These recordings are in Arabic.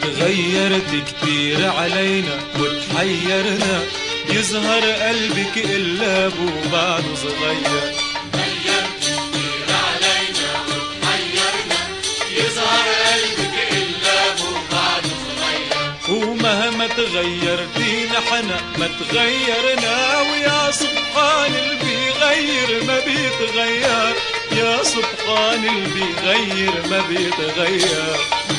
اتغيرت كتير علينا وتحيرنا، يظهر قلبك إلا أبو بعد صغير. اتغيرت كتير علينا وتحيرنا، يظهر قلبك إلا أبو بعد صغير. ومهما تغيرتينا حنا ما تغيرنا، ويا سبحان اللي بيغير ما بيتغير، يا سبحان اللي بيغير ما بيتغير.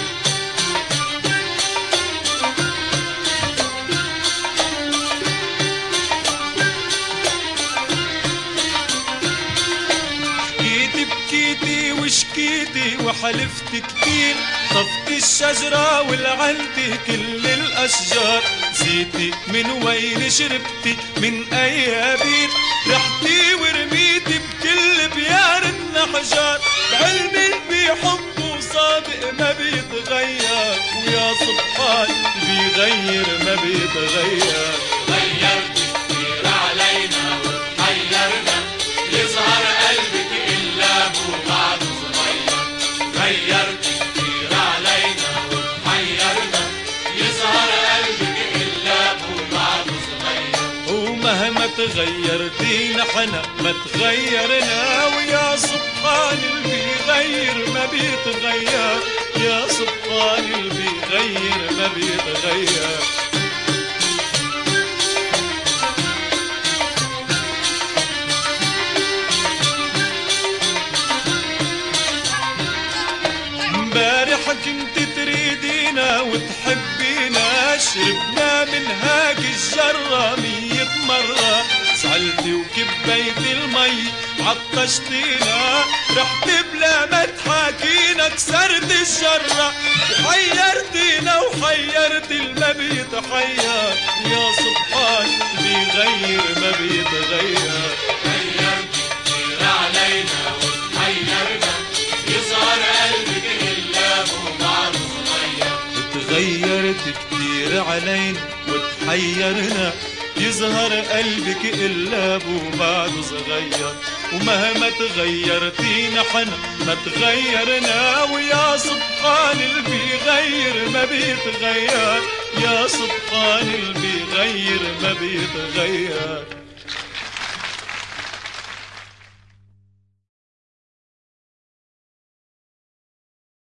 بكيتي وشكيتي وحلفت كتير، طفت الشجرة والعندي كل الأشجار، زيتي من وين شربتي من أي بيت، رحتي ورميتي بكل بيارتنا حجار، بعلمي بحبه صادق ما بيتغير، ويا سبحان بيغير ما بيتغير. غيرت كتير علينا وتحيرنا، يظهر قلبك إلا أبو بعد صغير. غيرت كتير علينا وتحيرنا، يظهر قلبك إلا أبو بعد صغير. ومهما تغيرتينا حنا ما تغيرنا، ويا سبحان اللي بيغير ما بيتغير، يا سبحان اللي بيغير ما بيتغير. امبارح كنت تريدينا وتحبينا، شربنا من هاك الجرة 100 مرة، زعلتي وكبيت المي عطشتينا، رحت بلا ما تحاكينا كسرت الجرة، وحيرتينا وحيرت ما بيتحير، يا سبحان بيغير ما بيتغير. غيرت كتير علينا وتحيرنا، يظهر قلبك إلا أبو بعد صغير. اتغيرت كتير علينا وتحيرنا، يظهر قلبك إلا أبو بعد صغير. ومهما تغيرتينا حنا ما تغيرنا، ويا سبحان اللي بيغير ما بيتغير، يا سبحان اللي بيغير ما بيتغير.